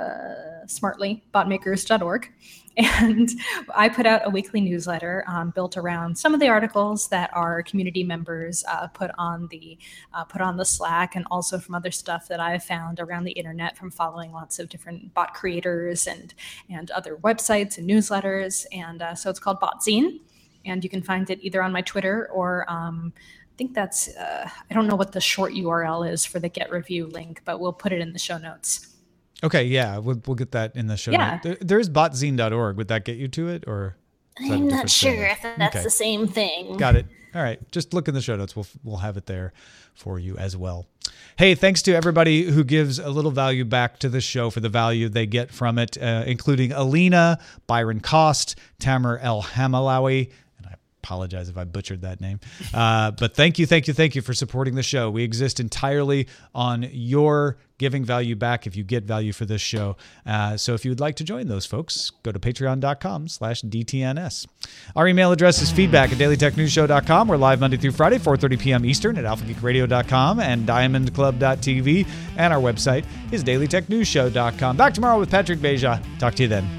smartly botmakers.org. And I put out a weekly newsletter built around some of the articles that our community members put on the Slack, and also from other stuff that I've found around the internet from following lots of different bot creators and other websites and newsletters. And so it's called BotZine, and you can find it either on my Twitter or I think that's I don't know what the short URL is for the Get Review link, but we'll put it in the show notes.
Okay, yeah, we'll get that in the show notes. There is botzine.org. Would that get you to it, or
I'm not sure if that's the same thing.
Got it. All right, just look in the show notes. We'll have it there for you as well. Hey, thanks to everybody who gives a little value back to the show for the value they get from it, including Alina, Byron Cost, Tamer El Hamalawi. Apologize if I butchered that name. But thank you for supporting the show. We exist entirely on your giving value back if you get value for this show. So if you would like to join those folks, go to patreon.com/DTNS. Our email address is feedback@dailytechnewsshow.com. We're live Monday through Friday, 4:30 p.m. Eastern at alphageekradio.com and diamondclub.tv. And our website is dailytechnewsshow.com. Back tomorrow with Patrick Beja. Talk to you then.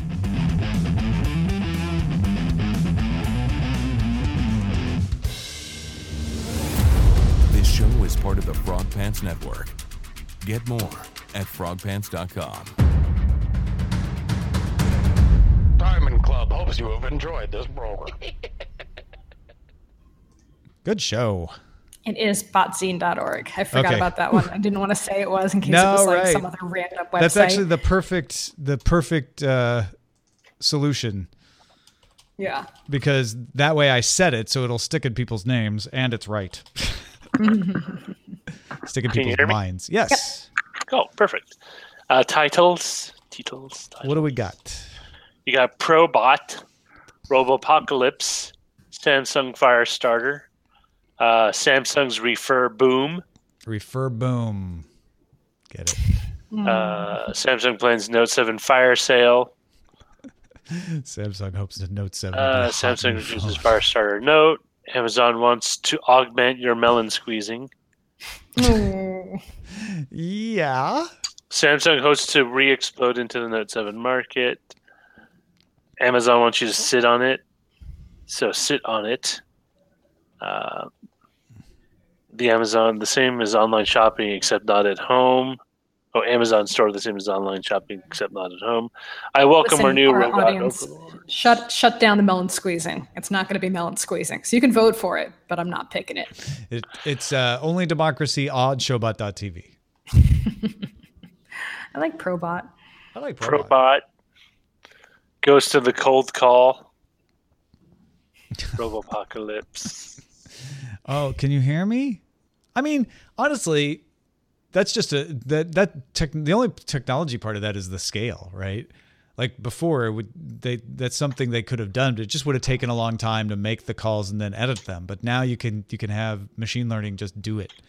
Is part of the Frog Pants Network. Get more at frogpants.com.
Diamond Club hopes you have enjoyed this program.
Good show.
It is botzine.org. I forgot about that one. I didn't want to say it was in case it was like some other random website.
That's actually the perfect solution.
Yeah.
Because that way I said it so it'll stick in people's names and it's right. Stick in people's minds. Yes.
Yep. Oh, perfect. Titles.
What do we got?
You got ProBot, Robopocalypse, Samsung Firestarter, Samsung's Refer Boom.
Get it.
Samsung plans Note 7 fire sale.
Samsung hopes the Note 7 will be a hot
Samsung
new
reduces
phone.
fire starter Note. Amazon wants to augment your melon squeezing.
Yeah.
Samsung hopes to re-explode into the Note 7 market. Amazon wants you to sit on it. So sit on it. The same as online shopping, except not at home. Oh, Amazon store, the same as online shopping, except not at home. I welcome our new robot
audience,
overlord.
shut down the melon squeezing. It's not going to be melon squeezing. So you can vote for it, but I'm not picking it.
It's only democracy, odd, showbot.tv.
I like Probot.
I like Probot.
Probot. Goes to the cold call. Robopocalypse.
Oh, can you hear me? I mean, honestly, that's just the only technology part of that is the scale, right? Like before, that's something they could have done, but it just would have taken a long time to make the calls and then edit them. But now you can have machine learning just do it.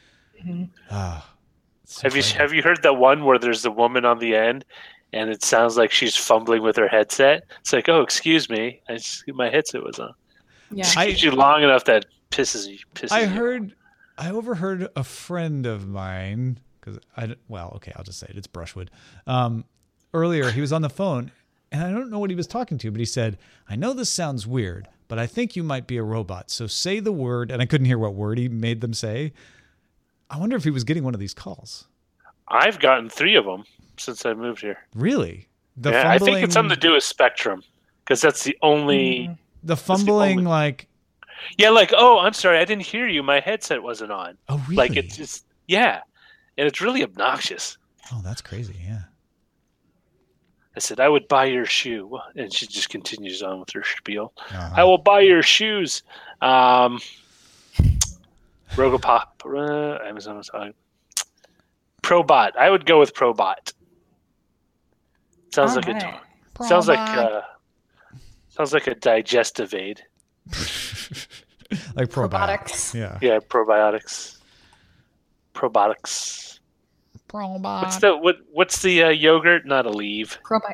So
Have you heard that one where there's the woman on the end, and it sounds like she's fumbling with her headset? It's like, oh, excuse me, my headset was on.
Yeah.
It keeps you long enough that pisses you.
I overheard a friend of mine I'll just say it. It's Brushwood. Earlier, he was on the phone, and I don't know what he was talking to, but he said, "I know this sounds weird, but I think you might be a robot. So say the word," and I couldn't hear what word he made them say. I wonder if he was getting one of these calls.
I've gotten 3 of them since I moved here.
Really?
I think it's something to do with Spectrum, because that's the only.
The fumbling, like.
Yeah, like, oh, I'm sorry, I didn't hear you. My headset wasn't on.
Oh, really?
Like, it's just, yeah. And it's really obnoxious.
Oh, that's crazy, yeah.
I said, I would buy your shoe. And she just continues on with her spiel.
Uh-huh.
I will buy your shoes. Robopop. Amazon was talking. Probot. I would go with Probot. Sounds like a digestive aid.
Like
Probiotics.
Yeah.
Yeah, probiotics. Probiotics.
Probot.
What's the yogurt? Not Aleve.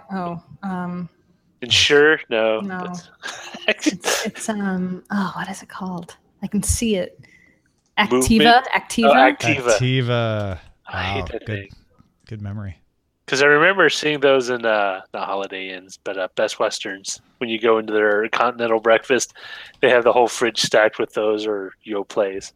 Ensure? No.
No. It's what is it called? I can see it. Activa.
Movement?
Activa.
Oh, Activa.
Activa.
I hate
Wow,
that thing.
good memory.
Because I remember seeing those in not Holiday Inns, but Best Westerns. When you go into their continental breakfast, they have the whole fridge stacked with those or Yoplays.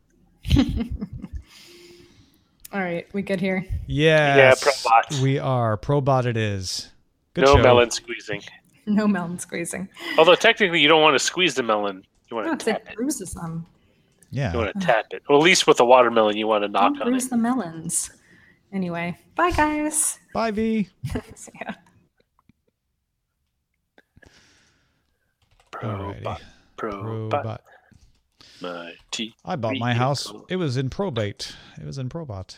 All right, we good here?
Yes,
Yeah, Probot.
we are. Probot it is. Good
No
show.
melon squeezing.
No melon squeezing.
Although technically you don't want to squeeze the melon. You want
No,
to
because
tap
it
it.
bruises them.
Yeah.
You want to tap it. Well, at least with a watermelon, you want to knock
Don't
on
bruise
it.
the melons. Anyway, bye guys.
Bye, V.
See ya.
Probot. Probot.
Probot.
My tea.
I bought my house. It was in probate. It was in Probot.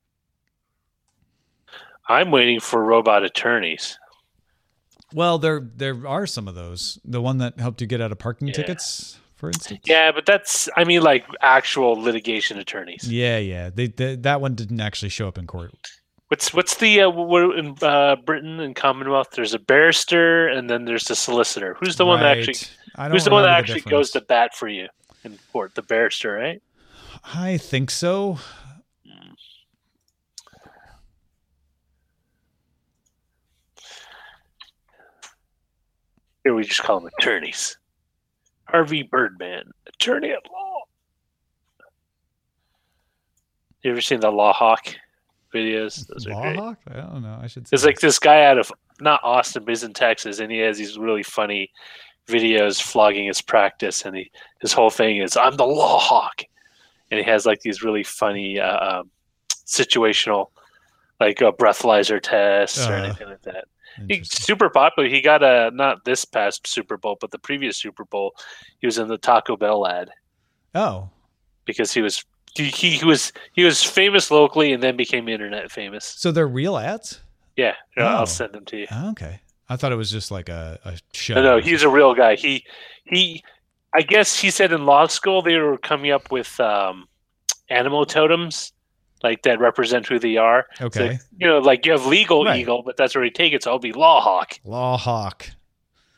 I'm waiting for robot attorneys.
Well, there are some of those. The one that helped you get out of parking
Yeah.
tickets, for instance.
Yeah, but like actual litigation attorneys.
Yeah. That one didn't actually show up in court.
What's the in Britain and Commonwealth? There's a barrister and then there's the solicitor. Who's the one that actually?
I don't
Who's the one that
remember
actually
difference.
goes to bat for you in court? The barrister, right?
I think so.
Here we just call them attorneys. Harvey Birdman, attorney at law. You ever seen the Law Hawk videos? Those are great.
Lawhawk? I don't know. I should say.
There's like this guy out of not Austin, but he's in Texas, and he has these really funny videos flogging his practice, and his whole thing is "I'm the Law Hawk," and he has like these really funny situational, like a breathalyzer test or anything like that. He's
Interesting.
super popular. He got not this past Super Bowl, but the previous Super Bowl. He was in the Taco Bell ad
Oh,
because he was famous locally and then became internet famous.
so they're real ads?
Yeah,
Oh.
I'll send them to you.
Oh, okay. I thought it was just like a show.
No, he's a real guy. He I guess he said in law school they were coming up with animal totems like that represent who they are.
Okay.
So, like you have legal
Right.
eagle, but that's where you take it. So I'll be Law Hawk.
Lawhawk.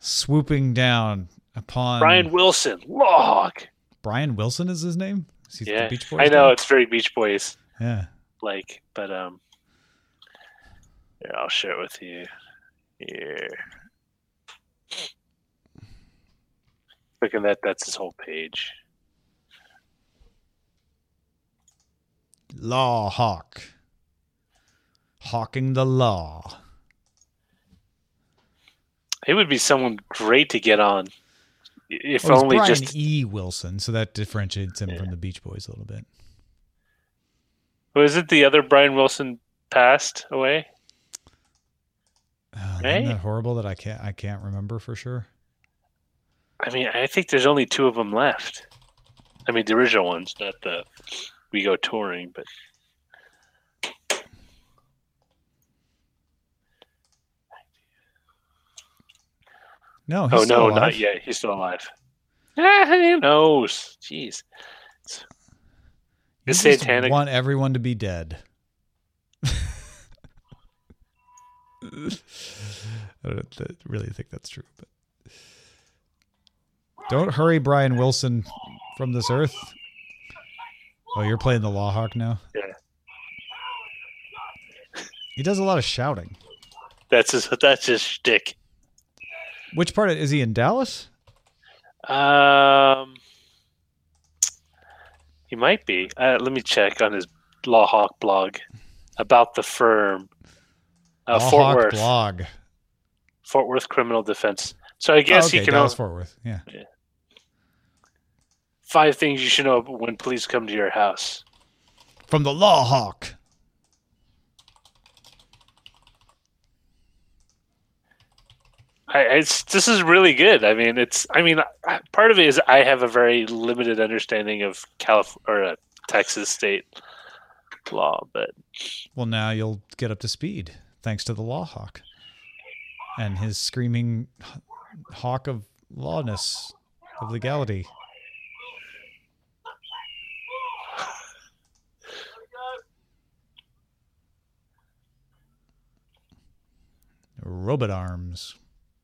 swooping down upon
Brian Wilson, Lawhawk.
Brian Wilson is his name? Is he the
Yeah,
Beach Boys
I know
guy?
it's very Beach Boys
Yeah.
like, but here, I'll share it with you. Here, look at that. That's his whole page.
Law Hawk. Hawking the law.
It would be someone great to get on, if
Well, it's
only
Brian
just.
E. Wilson, so that differentiates him from the Beach Boys a little bit.
Was it the other Brian Wilson passed away?
Isn't
Right?
that horrible that I can't remember for sure?
I mean, I think there's only 2 of them left. I mean, the original ones, not the We Go Touring, but
No, he's
oh
still
no,
alive.
not yet. He's still alive. Who knows? Jeez.
You
It's
just
satanic.
want everyone to be dead. I don't really think that's true, but don't hurry Brian Wilson from this earth. Oh, you're playing the Lawhawk now?
Yeah.
He does a lot of shouting.
That's his shtick.
Which part is he in Dallas?
He might be. Let me check on his Lawhawk blog about the firm.
Lawhawk
Fort Worth.
blog.
Fort Worth Criminal Defense. So I guess
okay,
he can.
Dallas Fort Worth. Yeah.
5 things you should know when police come to your house.
From the Lawhawk.
This is really good. I mean, part of it is I have a very limited understanding of Texas state law, but
Well, now you'll get up to speed thanks to the Lawhawk and his screaming hawk of lawness, of legality. Robot arms.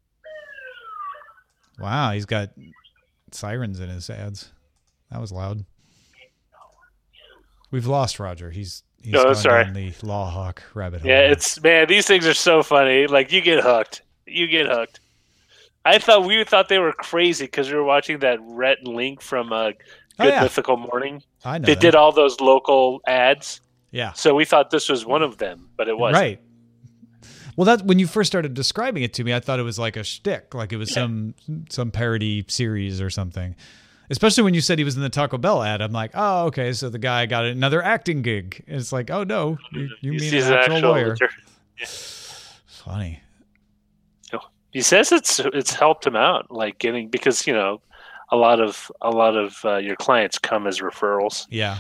Wow, he's got sirens in his ads. That was loud. We've lost Roger. He's
No,
gone
sorry.
down the Lawhawk rabbit hole.
yeah, these things are so funny. Like you get hooked. We thought they were crazy because we were watching that Rhett and Link from Good
yeah.
Mythical Morning.
I know
They
that.
did all those local ads,
Yeah.
so we thought this was one of them, but it wasn't.
Right. Well, that when you first started describing it to me, I thought it was like a shtick, like it was some parody series or something. Especially when you said he was in the Taco Bell ad, I'm like, oh, okay, so the guy got another acting gig. And it's like, oh no, you mean
He's
an actual lawyer? Funny.
He says it's helped him out, like getting because a lot of your clients come as referrals.
Yeah.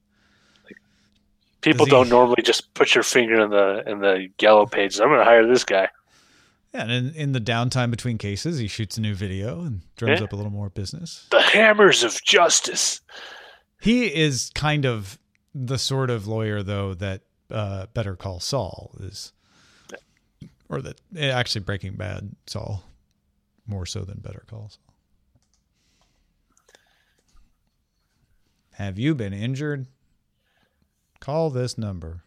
People
Does he-
don't normally just put your finger in the yellow pages. I'm going to hire this guy.
Yeah, and in the downtime between cases, he shoots a new video and drums
Yeah.
up a little more business.
The hammers of justice.
He is kind of the sort of lawyer, though, that Better Call Saul is. Or that actually Breaking Bad Saul, more so than Better Call Saul. Have you been injured? Call this number.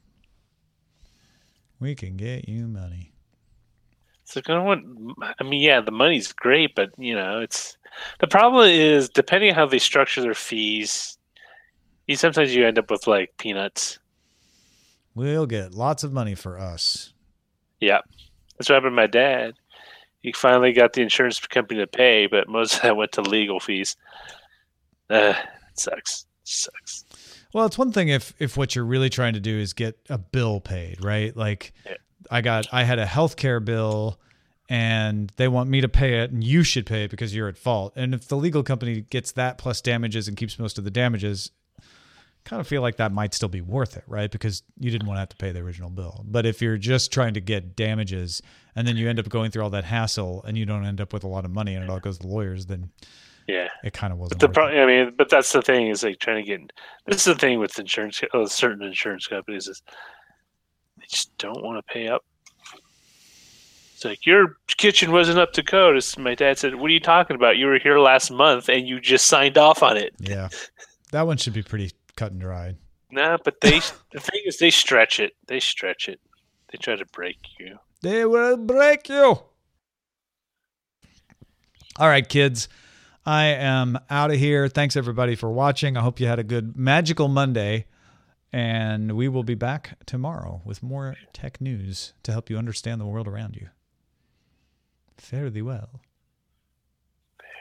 We can get you money.
So the money's great, but it's the problem is depending on how they structure their fees. Sometimes you end up with like peanuts.
We'll get lots of money for us.
Yeah, that's what happened to my dad. He finally got the insurance company to pay, but most of that went to legal fees. It sucks.
Well, it's one thing if what you're really trying to do is get a bill paid, right? Like
Yeah.
I had a healthcare bill and they want me to pay it and you should pay it because you're at fault. And if the legal company gets that plus damages and keeps most of the damages, kind of feel like that might still be worth it, right? Because you didn't want to have to pay the original bill. But if you're just trying to get damages and then you end up going through all that hassle and you don't end up with a lot of money and it all goes to lawyers, then
Yeah.
it kind of wasn't
But
worth it.
but that's the thing is like trying to get. This is the thing with certain insurance companies is they just don't want to pay up. It's like, your kitchen wasn't up to code. My dad said, what are you talking about? You were here last month and you just signed off on it.
Yeah. That one should be pretty cut and dried.
Nah, but the thing is, they stretch it. They stretch it. They try to break you.
They will break you. All right, kids. I am out of here. Thanks, everybody, for watching. I hope you had a good magical Monday. And we will be back tomorrow with more tech news to help you understand the world around you. Fare thee well.